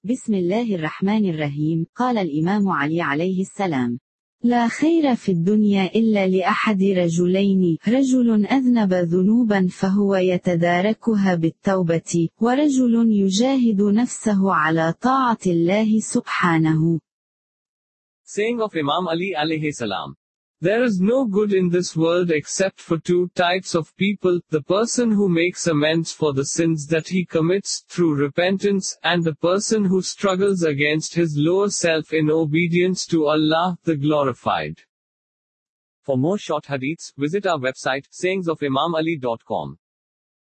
بسم الله الرحمن الرحيم. قال الإمام علي عليه السلام: لا خير في الدنيا إلا لأحد رجلين، رجل أذنب ذنوبا فهو يتداركها بالتوبة، ورجل يجاهد نفسه على طاعة الله سبحانه. Saying of Imam Ali alayhi salam. There is no good in this world except for two types of people, the person who makes amends for the sins that he commits through repentance, and the person who struggles against his lower self in obedience to Allah, the Glorified. For more short hadiths, visit our website, sayingsofimamali.com.